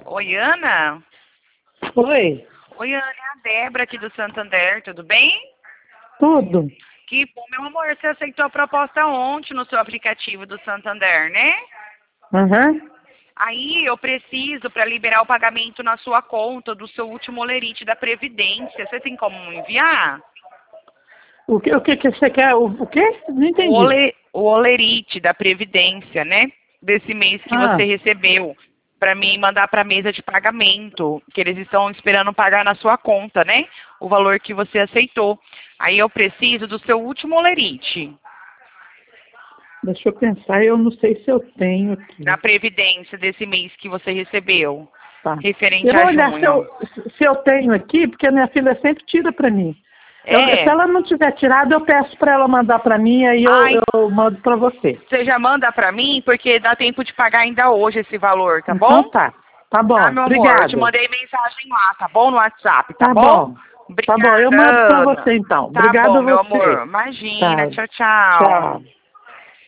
Oi, Ana? Oi, Oi, Ana, é a Débora aqui do Santander, tudo bem? tudo. Que bom, meu amor, você aceitou a proposta ontem no seu aplicativo do Santander, né? Aham. Aí eu preciso para liberar o pagamento na sua conta do seu último olerite da Previdência. Você tem como enviar? O que você quer? O quê? Não entendi. O olerite da Previdência, né? Desse mês que Ah, você recebeu. Para mim mandar para a mesa de pagamento, que eles estão esperando pagar na sua conta, né? O valor que você aceitou. Aí eu preciso do seu último olerite deixa eu pensar, eu não sei se eu tenho na aqui. Previdência desse mês que você recebeu, Tá. referente Eu vou a olhar junho. se eu tenho aqui, porque a minha filha sempre tira para mim. Se É. ela não tiver tirado, eu peço para ela mandar para mim, aí Ai, eu mando para você. você já manda para mim, porque dá tempo de pagar ainda hoje esse valor, tá Então bom? tá. Tá Tá, bom, meu amor? Eu te obrigada. mandei mensagem lá, tá bom? No WhatsApp, tá Tá bom? bom. Tá bom, eu Obrigada, mando para Ana. você então. Tá Obrigada bom, a meu você. amor. Imagina. Tá. Tchau, tchau. Tchau.